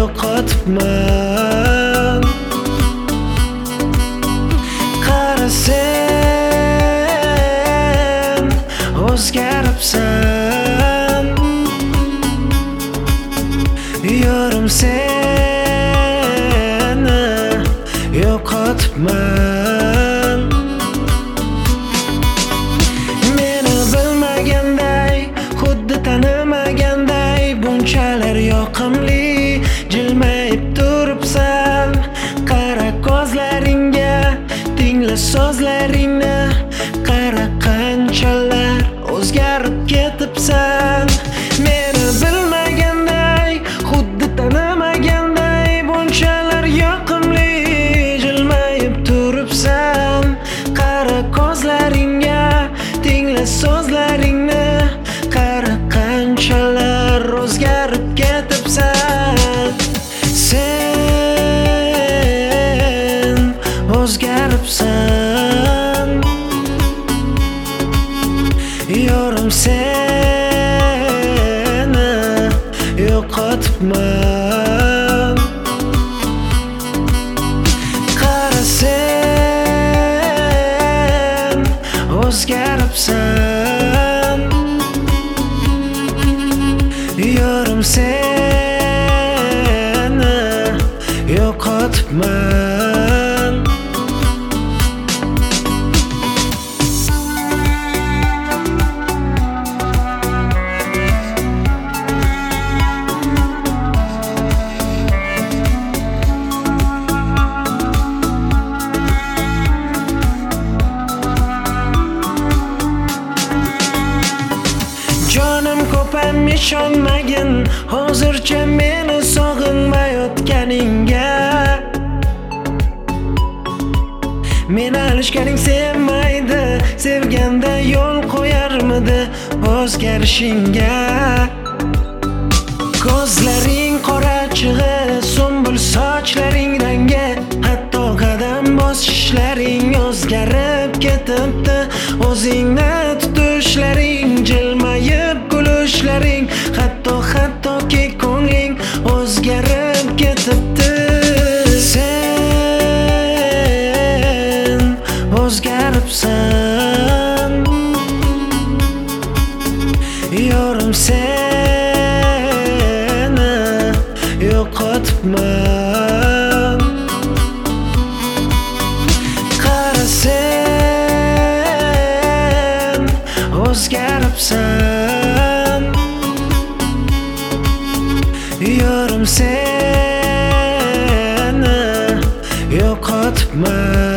yo'qotibman. Qara sen o'zgaribsan, yorim seni yo'qotibman. Meni bilmaganday, xuddi tanimaganday, bunchalar yoqimli jilmayib turibsan. Qara ko'zlaringga, tingla so'zlaringni, qara qanchalar o'zgarib ketibsan. Meni bilmaganday, xuddi tanimaganday, bunchalar yoqimli jilmayib turibsan. Qara ko'zlaringga, tingla so'zlaringni, qara qanchalar o'zgarib ketibsan. Sen o'zgaribsan, yorim seni yo'qotibman. Qara sen o'zgaribsan, yorim seni yo'qotibman. Jonim ko'pam ishonmagin, hozircha meni sog'inmayotganingga. Meni alishganing sevmaydi, sevganda yo'l qo'yarmidi o'zgarishingga. Ko'zlaring qorachig'i, so'mbul sochlaring rangi, hatto qadam bosishlaring o'zgarib ketibdi. O'zingni tutishlaring, jilmayib kulishlaring, hattoki ko'ngling o'zgarib ketibdi. Sen o'zgaribsan, yorim seni yo'qotibman. Qara sen o'zgaribsan, yorim seni yo'qotibman.